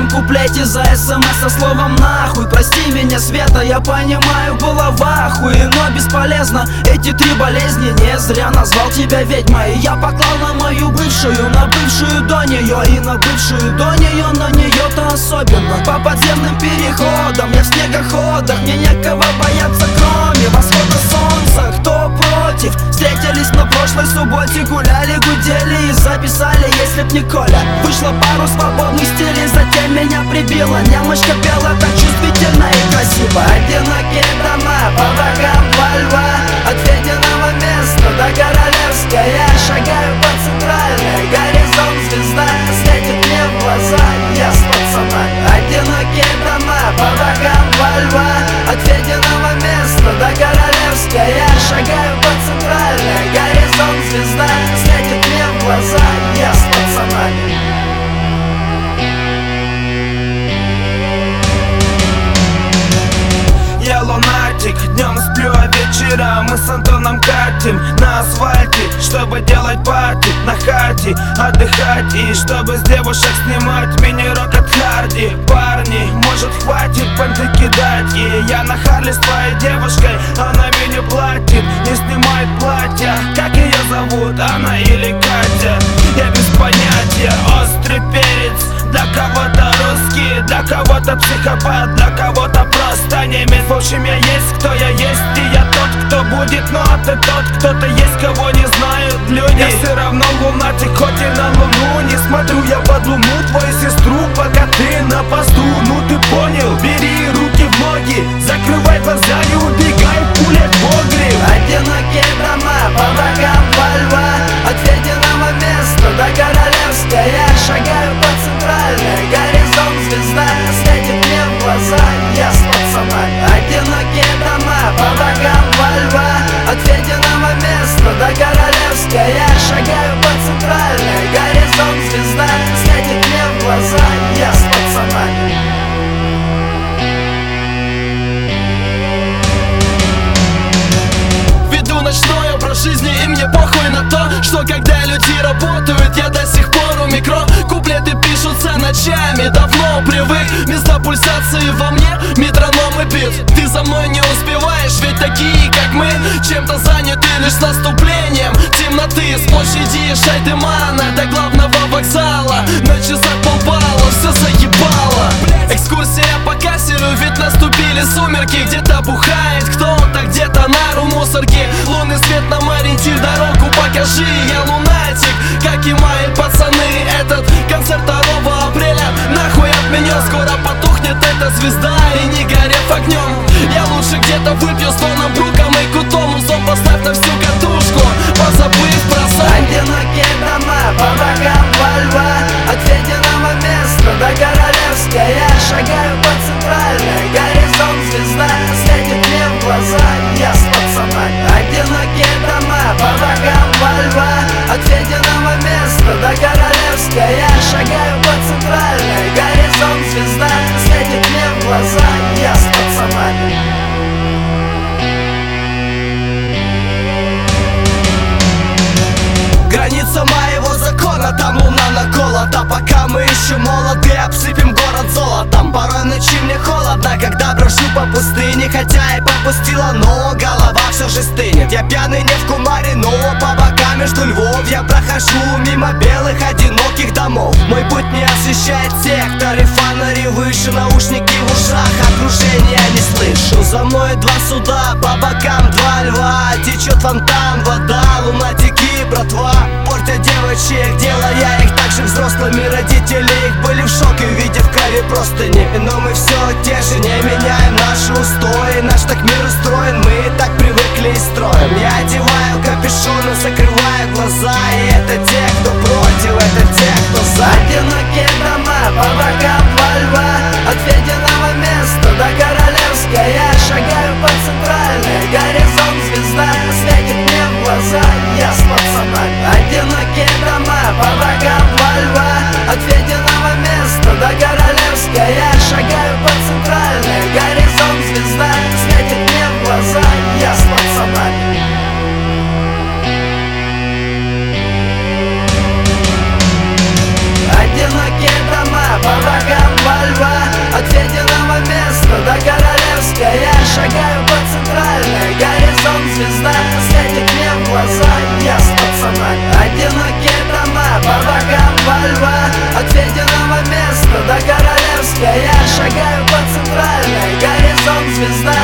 последнем куплете за СМС со словом нахуй. Прости меня, Света, я понимаю, была в ахуе, но бесполезно, эти 3 болезни. Не зря назвал тебя ведьмой. Я поклал на мою бывшую, на бывшую до нее и на бывшую до нее, но нее-то особенно. По подземным переходам я в снегоходах, мне некого бояться, кроме восхода солнца. Кто против? Встретились на прошлой субботе, гуляли, гудели и записали, если б не Коля. Вышло пару свободных стилей, затем меня прибило. Немочка пела так чувствительно и красиво. Одинокие дома, по бокам 2 льва, от Фединого места до Королевской. Я шагаю по центральной, горизонт звезда светит мне в глаза, я с пацанами. Одинокие дома, по бокам 2 льва, от Фединого места до Королевской. Я шагаю по центральной, горизонт звезда светит мне в глаза, я с пацанами. Я лунатик, днем сплю, а вечером мы с Антоном катим на асфальте, чтобы делать пати на хате, отдыхать и чтобы с девушек снимать мини-рок от Харди. Парни, может хватит понты кидать, и я на Харли с твоей девушкой, она меня платит, не снимает платья. Как ее зовут, Анна или Катя? Я без понятия, острый перец. Для кого-то русский, для кого-то психопат, для кого-то просто немец. В общем, я есть, кто я есть, и я тот, кто будет. Но ты тот, кто-то есть, кого не знают люди. Я все равно лунатик, хоть и на луну. Не смотрю я под луну твою сестру, пока ты на посту. Ну ты понял, бери руки в ноги, закрывай глаза и убегай пулей в погреб. Одинокие дома, по бокам 2 льва, от Фединого места до Королевской. Я шагаю по центральной, горизонт звезда светит мне в глаза, я с пацанами. Одинокие дома, по бокам 2 льва, от Фединого места до Королевской. Я шагаю по центральной, горизонт звезда светит мне в глаза, я с пацанами. Ночной образ жизни, и мне похуй на то, что когда люди работают, я до сих пор у микро. Куплеты пишутся ночами, давно привык. Места пульсации во мне, метроном и бит. Ты за мной не успеваешь, ведь такие как мы чем-то заняты лишь наступлением темноты. С площади Шайдемана до главного вокзала, на часах полбалла, все заебало. Экскурсия по кассеру, ведь наступили сумерки. Где-то бухает кто-то, где-то нару мусорки. Лунный свет нам ориентир, дорогу покажи. Я лунатик, как и мои пацаны. Этот концерт 2 апреля нахуй от меня. Скоро потухнет эта звезда, и не горев огнем. Я лучше где-то выпью с тоном, бруком и кутом. Узом поставь на всю катушку, позабыв про сон. Одинокие дома, по бокам 2 льва, от Фединого места до Королевской. Я шагаю по центральной, горизонт звезда светит мне в глаза, я с пацанами. Одинокие дома, по бокам 2 льва, от Фединого места до Королевской. Я шагаю по центральной, горизонт звезда светит мне в глаза, я с пацанами. Граница моего закона, там луна наколота. Пока мы еще молоды, обсыпем город золотом. Порой ночи мне холодно, когда брожу по пустыне. Хотя и попустила, но голова все же стынет. Я пьяный не в кумаре, но по бокам между львов я прохожу мимо белых одиноких домов. Мой путь не освещает секторы, фонари выше, наушники в ушах, окружения не слышу. За мной 2 суда, по бокам 2 льва. Течет фонтан, вода, лунатики, братва. Портят девочек, делая их также взрослыми. Родители их были в шоке, увидев в крови простыни. Но мы все те же, не меняем наши устои. Наш так мир устроен, мы так привыкли и строим. Я одеваю капюшон и закрываю глаза. И это те, кто против, это те, кто за. Одинокие дома, по бокам 2 льва, от Фединого места до Королевской. Я шагаю по центральной, горизонт звезда светит мне в глаза, я с пацанами. Одинокие дома, по бокам 2 льва, от Фединого места до Королевской. Я шагаю по центральной, горизонт звезда звезда.